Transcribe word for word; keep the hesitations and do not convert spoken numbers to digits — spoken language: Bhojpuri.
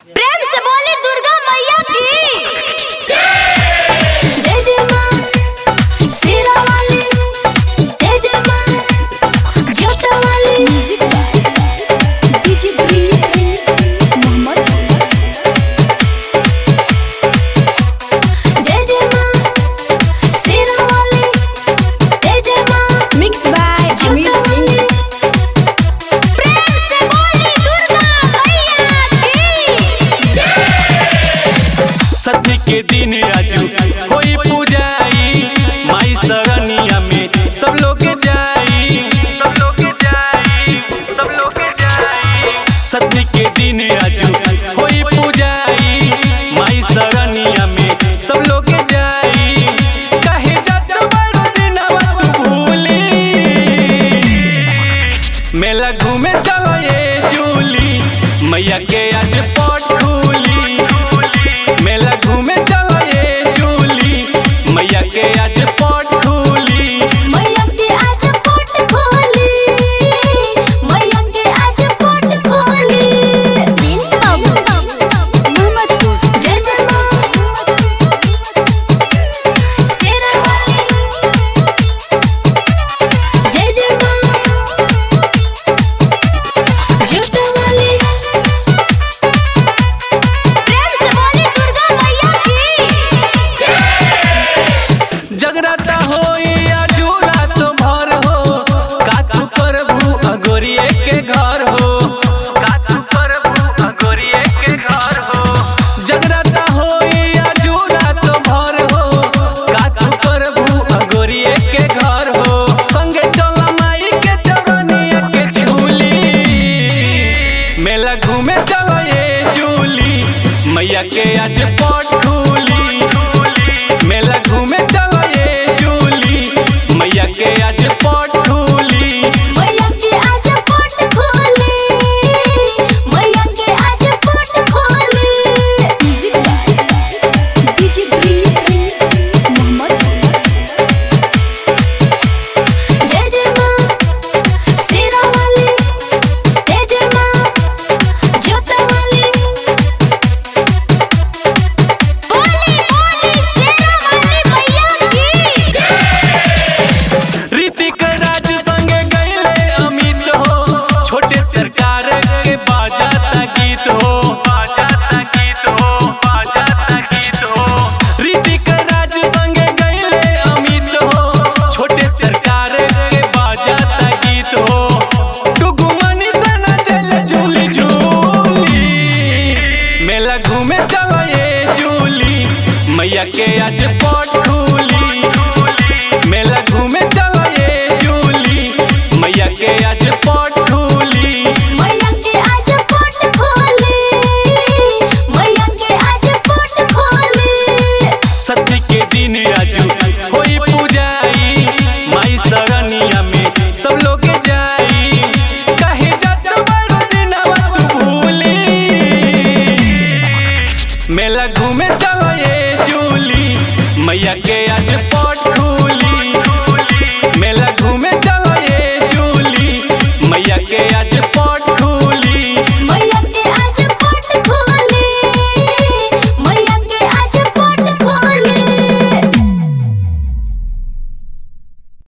प्रेम से बोली दुर्गा मैया की जय जय मां शेरा वाली, जय जय मां जोता वाली। डीजे ब्रिज मोहम्मद, जय जय मां शेरा वाली, जय जय मां मिक्स बाय अमित सिंह। प्रेम से बोली दुर्गा मैया की सती के दिन आजू कोई पूजाई, माई सरनिया में सब लोग जाई, सब लोग जाई, सब लोग जाई। सती के दिन आजू कोई पूजाई, माई सरनिया में सब लोग जाई। कहे जात बड़ दिनवा तू भूली, मेला घूमे चलो ये जूली, मैया के आज पट खुली। मेला घूमे चलो ये जूली, मैया के आज पट खुली। मैया के आज पट खोली, मैया के आज पट खोली। प्रिंस बाबू मोहम्मदपुर, जय जय मां शेरा वाली, जय जय मां जोता वाली। प्रेम से बोली दुर्गा मैया की जगराता होई आजू रात भर हो, कातू प्रभु अगोरिये के घर हो, कातू प्रभु अगोरिये के घर हो। जगराता होई आजू रात भर हो, कातू प्रभु अगोरिये के घर हो। संगे चला माई के चरनिया के झूली, मेला घूमे चलो ये जूली, मैया के आज पट खुली। मेला घूमे चलो ये जूली, मैया के आज पट खुली। मैया के आज पट खोली, मैया के आज पट खोली। डीजे ब्रिज मोहम्मद, जय जय मां शेरा वाली, जय जय मां जोता वाली। बोली बोली शेरा वाली मैया की ऋतिक राज संगे गईले अमित हो, छोटे सरकार के बाजाता गीत हो, बाजाता गीत हो, बाजाता गीत हो। ऋतिक राज संगे गईले अमित हो, छोटे सरकार के बाजाता गीत हो। डुगुमनी से न चले झूली झूली, मेला घूमे चलो ये जूली, मैया के आज पट खुली। मेला घूमे चलो ये जूली, मैया के